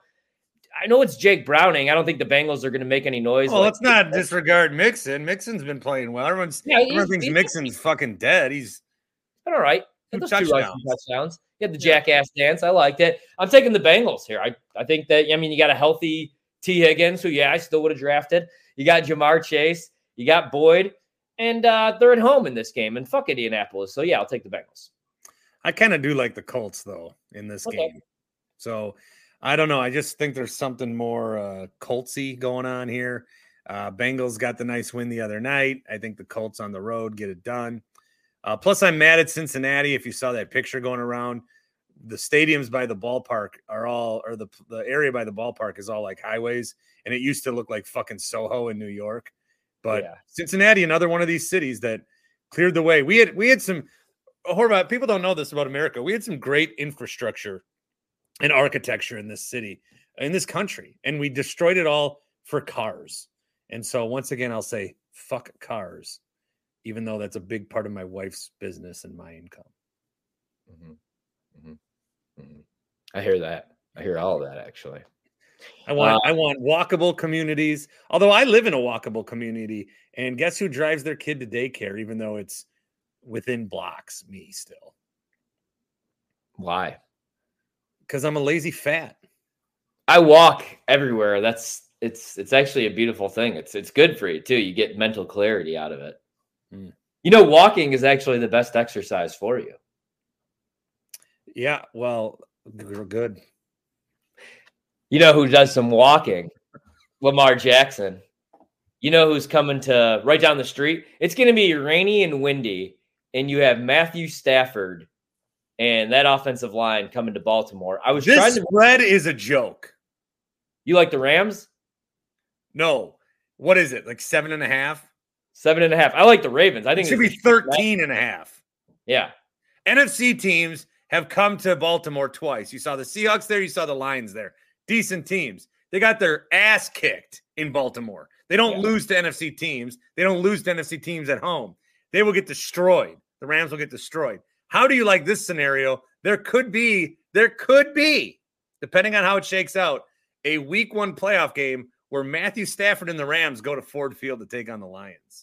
I know it's Jake Browning. I don't think the Bengals are going to make any noise. Well, like, let's not disregard Mixon. Mixon's been playing well. Everyone's Yeah, he's- everyone thinks he's- Mixon's fucking dead. He's But all right. Two Those two rushing touchdowns. touchdowns. You had the jackass dance. I liked it. I'm taking the Bengals here. I, I think that, I mean, you got a healthy T. Higgins, who, yeah, I still would have drafted. You got Jamar Chase. You got Boyd. And uh, they're at home in this game. And fuck Indianapolis. So, yeah, I'll take the Bengals. I kind of do like the Colts, though, in this Okay. game. So, I don't know. I just think there's something more uh, Coltsy going on here. Uh, Bengals got the nice win the other night. I think the Colts on the road get it done. Uh, plus, I'm mad at Cincinnati. If you saw that picture going around, the stadiums by the ballpark are all, or the the area by the ballpark is all like highways, and it used to look like fucking Soho in New York. But Yeah. Cincinnati, another one of these cities that cleared the way. We had we had some. Horvath, people don't know this about America. We had some great infrastructure and architecture in this city, in this country, and we destroyed it all for cars. And so, once again, I'll say, fuck cars, even though that's a big part of my wife's business and my income. Mm-hmm. Mm-hmm. Mm-hmm. I hear that. I hear all of that, actually. I want Uh, I want walkable communities. Although I live in a walkable community, and guess who drives their kid to daycare, even though it's within blocks? Me still, Why? because I'm a lazy fat. I walk everywhere. That's it's it's actually a beautiful thing. It's it's good for you too. You get mental clarity out of it. Mm. You know, walking is actually the best exercise for you. Yeah, well, we're good. You know who does some walking? Lamar Jackson. You know who's coming to right down the street? It's going to be rainy and windy, and you have Matthew Stafford and that offensive line coming to Baltimore. I was this trying to. spread is a joke. You like the Rams? No. What is it? Like seven and a half? Seven and a half. I like the Ravens. I think it should be thirteen and a half. Yeah. N F C teams have come to Baltimore twice. You saw the Seahawks there. You saw the Lions there. Decent teams. They got their ass kicked in Baltimore. They don't yeah. lose to N F C teams. They don't lose to N F C teams at home. They will get destroyed. The Rams will get destroyed. How do you like this scenario? There could be, there could be, depending on how it shakes out, a week one playoff game where Matthew Stafford and the Rams go to Ford Field to take on the Lions.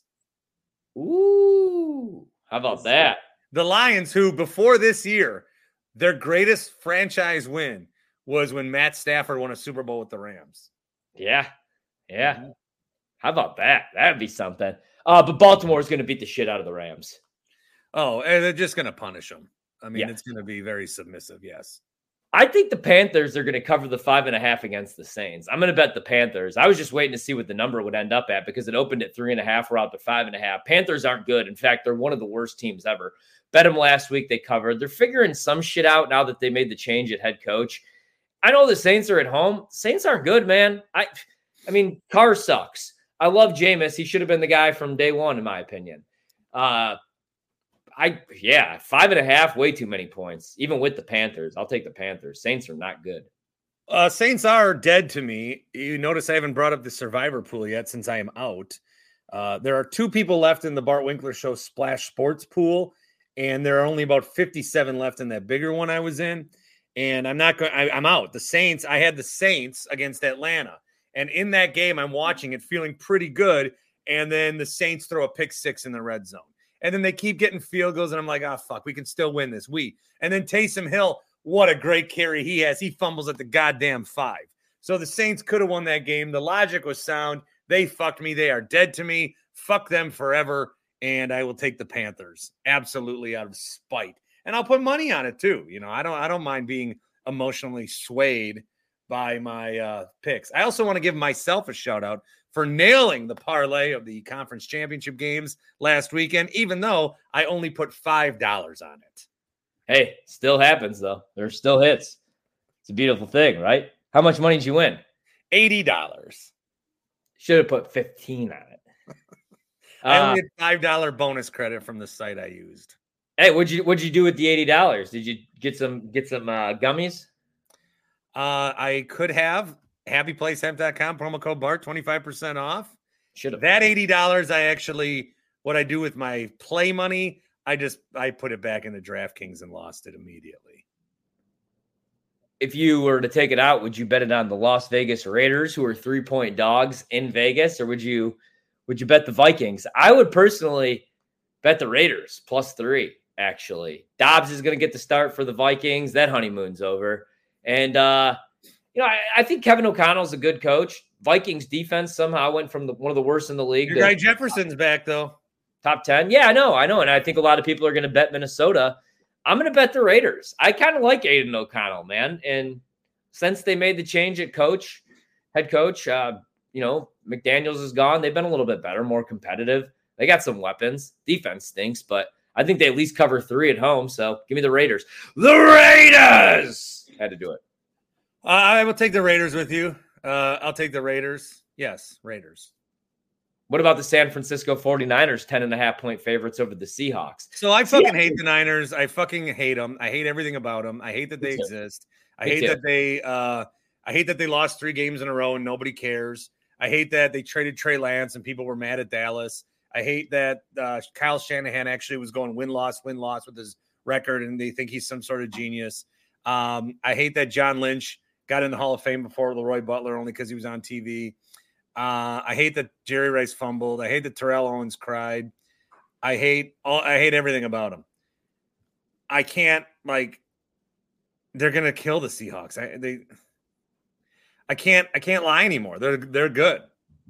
Ooh, how about that? The Lions, who before this year, their greatest franchise win was when Matt Stafford won a Super Bowl with the Rams. Yeah, yeah. Mm-hmm. How about that? That'd be something. Uh, but Baltimore is going to beat the shit out of the Rams. Oh, and they're just going to punish them. I mean, yeah. it's going to be very submissive, yes. I think the Panthers are going to cover the five and a half against the Saints. I'm going to bet the Panthers. I was just waiting to see what the number would end up at because it opened at three and a half. We're out to five and a half. Panthers aren't good. In fact, they're one of the worst teams ever. Bet them last week. They covered. They're figuring some shit out now that they made the change at head coach. I know the Saints are at home. Saints aren't good, man. I, I mean, Carr sucks. I love Jameis. He should have been the guy from day one, in my opinion. Uh, I yeah, five and a half, way too many points. Even with the Panthers, I'll take the Panthers. Saints are not good. Uh, Saints are dead to me. You notice I haven't brought up the survivor pool yet since I am out. Uh, there are two people left in the Bart Winkler Show Splash Sports pool, and there are only about fifty-seven left in that bigger one I was in. And I'm not going. I'm out. The Saints. I had the Saints against Atlanta, and in that game, I'm watching it, feeling pretty good. And then the Saints throw a pick six in the red zone. And then they keep getting field goals, and I'm like, oh, fuck, we can still win this. We. And then Taysom Hill, what a great carry he has. He fumbles at the goddamn five. So the Saints could have won that game. The logic was sound. They fucked me. They are dead to me. Fuck them forever. And I will take the Panthers absolutely out of spite. And I'll put money on it too. You know, I don't I don't mind being emotionally swayed by my uh, picks. I also want to give myself a shout out for nailing the parlay of the conference championship games last weekend, even though I only put five dollars on it. Hey, still happens, though. There's still hits. It's a beautiful thing, right? How much money did you win? eighty dollars. Should have put fifteen on it. I uh, only had five dollars bonus credit from the site I used. Hey, what'd you what'd you do with the eighty dollars? Did you get some get some uh, gummies? Uh, I could have. happy place hemp dot com, promo code BART, twenty-five percent off. Should have. That eighty dollars, I actually, what I do with my play money, I just, I put it back into DraftKings and lost it immediately. If you were to take it out, would you bet it on the Las Vegas Raiders, who are three-point dogs in Vegas, or would you would you bet the Vikings? I would personally bet the Raiders plus three, actually. Dobbs is going to get the start for the Vikings. That honeymoon's over. And, uh, you know, I, I think Kevin O'Connell's a good coach. Vikings defense somehow went from the, one of the worst in the league. Your guy Jefferson's back, though. Top ten. Yeah, I know. I know. And I think a lot of people are going to bet Minnesota. I'm going to bet the Raiders. I kind of like Aiden O'Connell, man. And since they made the change at coach, head coach, uh, you know, McDaniels is gone. They've been a little bit better, more competitive. They got some weapons. Defense stinks, but I think they at least cover three at home. So give me the Raiders. The Raiders! Had to do it. Uh, I will take the Raiders with you. Uh, I'll take the Raiders. Yes, Raiders. What about the San Francisco forty-niners, ten and a half point favorites over the Seahawks? So I fucking hate the Niners. I fucking hate them. I hate everything about them. I hate that they exist. I Me hate too. that they uh, I hate that they lost three games in a row and nobody cares. I hate that they traded Trey Lance and people were mad at Dallas. I hate that uh, Kyle Shanahan actually was going win-loss, win-loss with his record, and they think he's some sort of genius. Um, I hate that John Lynch got in the Hall of Fame before Leroy Butler only because he was on T V. Uh, I hate that Jerry Rice fumbled. I hate that Terrell Owens cried. I hate all. I hate everything about him. I can't like. They're gonna kill the Seahawks. I they. I can't. I can't lie anymore. They're they're good.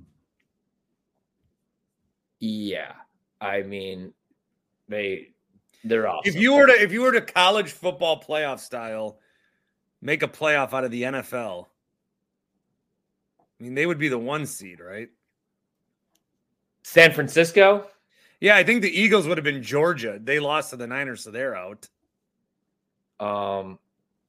Yeah, I mean, they they're awesome. If you were to if you were to college football playoff style, make a playoff out of the N F L. I mean, they would be the one seed, right? San Francisco? Yeah, I think the Eagles would have been Georgia. They lost to the Niners, so they're out. Um,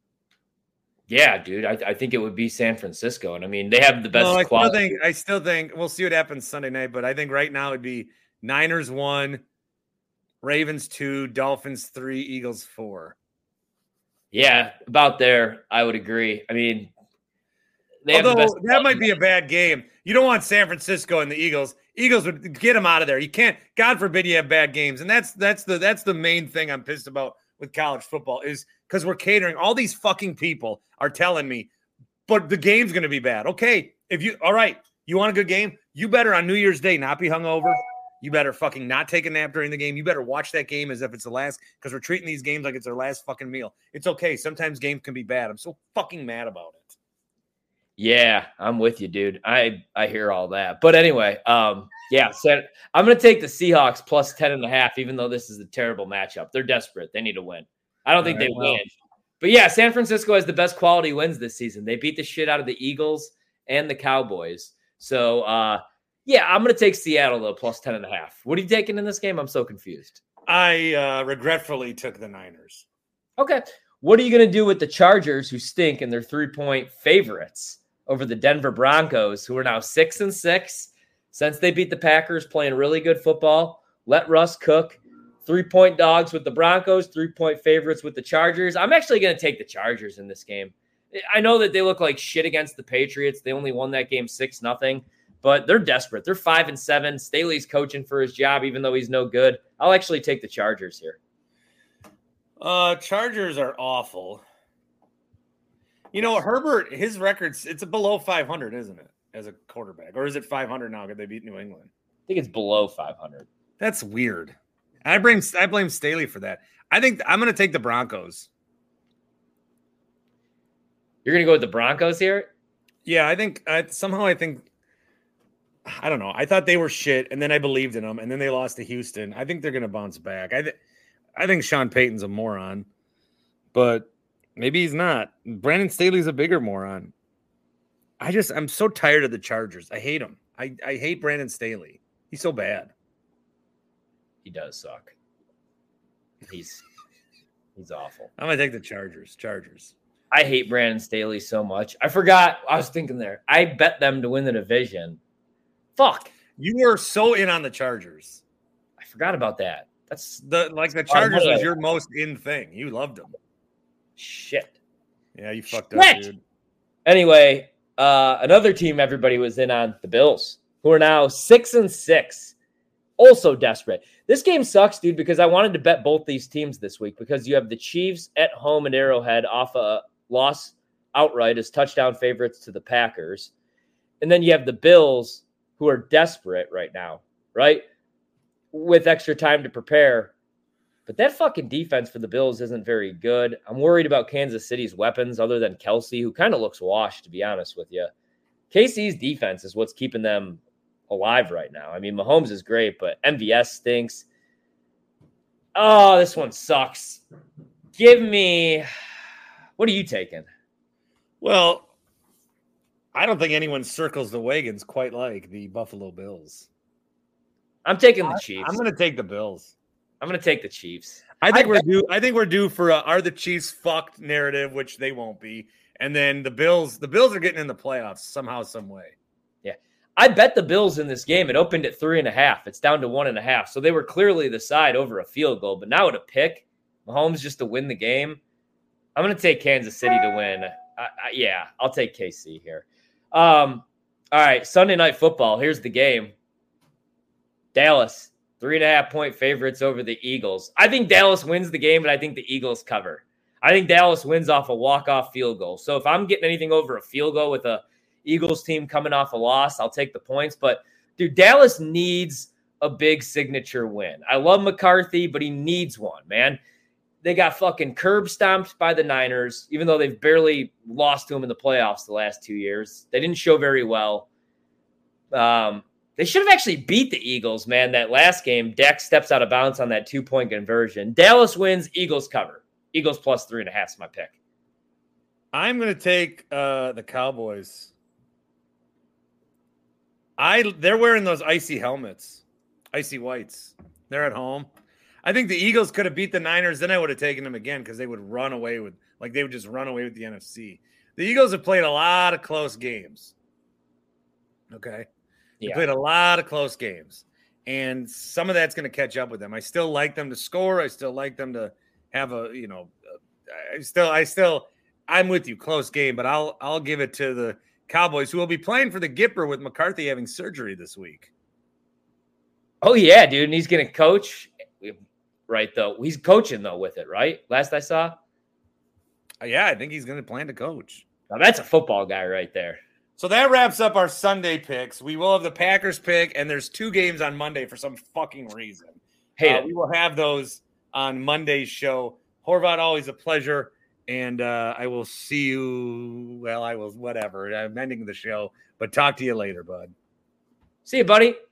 yeah, dude, I, I think it would be San Francisco. And I mean, they have the best No, I quality. still think I still think we'll see what happens Sunday night, but I think right now it'd be Niners one, Ravens two, Dolphins three, Eagles four. Yeah, about there, I would agree. I mean, they have the Although best that quality. might be a bad game. You don't want San Francisco and the Eagles. Eagles would get them out of there. You can't. God forbid you have bad games, and that's that's the that's the main thing I'm pissed about with college football is because we're catering. All these fucking people are telling me, but the game's going to be bad. Okay, if you all right, you want a good game, you better on New Year's Day not be hungover. You better fucking not take a nap during the game. You better watch that game as if it's the last, because we're treating these games like it's their last fucking meal. It's okay. Sometimes games can be bad. I'm so fucking mad about it. Yeah, I'm with you, dude. I I hear all that. But anyway, um, yeah, so I'm going to take the Seahawks plus ten and a half, even though this is a terrible matchup. They're desperate. They need to win. I don't think right, they well. win. But yeah, San Francisco has the best quality wins this season. They beat the shit out of the Eagles and the Cowboys. So, uh, yeah, I'm going to take Seattle, though, plus ten and a half. What are you taking in this game? I'm so confused. I uh, regretfully took the Niners. Okay. What are you going to do with the Chargers, who stink and they're three-point favorites over the Denver Broncos, who are now six and six since they beat the Packers, playing really good football? Let Russ cook. Three-point dogs with the Broncos, three-point favorites with the Chargers. I'm actually going to take the Chargers in this game. I know that they look like shit against the Patriots. They only won that game six nothing, but they're desperate. They're five and seven. Staley's coaching for his job, even though he's no good. I'll actually take the Chargers here. Uh, Chargers are awful. You know, Herbert, his records, it's below five hundred, isn't it, as a quarterback? Or is it five hundred now because they beat New England? I think it's below five hundred. That's weird. I blame, I blame Staley for that. I think I'm going to take the Broncos. You're going to go with the Broncos here? Yeah, I think I, somehow I think, I don't know. I thought they were shit, and then I believed in them, and then they lost to Houston. I think they're going to bounce back. I, th- I think Sean Payton's a moron, but maybe he's not. Brandon Staley's a bigger moron. I just, I'm so tired of the Chargers. I hate him. I, I hate Brandon Staley. He's so bad. He does suck. He's he's awful. I'm going to take the Chargers. Chargers. I hate Brandon Staley so much. I forgot. I was thinking there. I bet them to win the division. Fuck. You were so in on the Chargers. I forgot about that. That's The like the Oh, Chargers yeah. was your most in thing. You loved them. shit. Yeah, you fucked Shit. up, dude. Anyway, uh, another team everybody was in on, the Bills, who are now six and six. Also desperate. This game sucks, dude, because I wanted to bet both these teams this week because you have the Chiefs at home at Arrowhead off a loss outright as touchdown favorites to the Packers. And then you have the Bills, who are desperate right now, right? With extra time to prepare. But that fucking defense for the Bills isn't very good. I'm worried about Kansas City's weapons other than Kelsey, who kind of looks washed, to be honest with you. K C's defense is what's keeping them alive right now. I mean, Mahomes is great, but M V S stinks. Oh, this one sucks. Give me, what are you taking? Well, I don't think anyone circles the wagons quite like the Buffalo Bills. I'm taking the Chiefs. I'm going to take the Bills. I'm going to take the Chiefs. I think I we're bet- due. I think we're due for a, are the Chiefs fucked narrative, which they won't be, and then the Bills. The Bills are getting in the playoffs somehow, some way. I bet the Bills in this game. It opened at three and a half. It's down to one and a half. So they were clearly the side over a field goal. But now at a pick, Mahomes just to win the game. I'm going to take Kansas City to win. I, I, yeah, I'll take K C here. Um, all right, Sunday Night Football. Here's the game. Dallas, three and a half point favorites over the Eagles. I think Dallas wins the game, but I think the Eagles cover. I think Dallas wins off a walk-off field goal. So if I'm getting anything over a field goal with a Eagles team coming off a loss, I'll take the points. But, dude, Dallas needs a big signature win. I love McCarthy, but he needs one, man. They got fucking curb stomped by the Niners, even though they've barely lost to them in the playoffs the last two years. They didn't show very well. Um, they should have actually beat the Eagles, man, that last game. Dak steps out of bounds on that two-point conversion. Dallas wins, Eagles cover. Eagles plus three and a half is my pick. I'm going to take uh, the Cowboys. I they're wearing those icy helmets. Icy Whites. They're at home. I think the Eagles could have beat the Niners. Then I would have taken them again because they would run away with, like they would just run away with the N F C. The Eagles have played a lot of close games. Okay. They Yeah. played a lot of close games. And some of that's going to catch up with them. I still like them to score. I still like them to have a, you know, I still, I still, I'm with you, close game, but I'll, I'll give it to the Cowboys, who will be playing for the Gipper with McCarthy having surgery this week. Oh yeah, dude, and he's gonna coach, right? Though he's coaching though with it, right? Last I saw. Uh, yeah, I think he's going to plan to coach. Now that's a football guy right there. So that wraps up our Sunday picks. We will have the Packers pick, and there's two games on Monday for some fucking reason. Hate Uh, it. we will have those on Monday's show. Horvat, always a pleasure. And uh, I will see you. Well, I will, whatever. I'm ending the show, but talk to you later, bud. See you, buddy.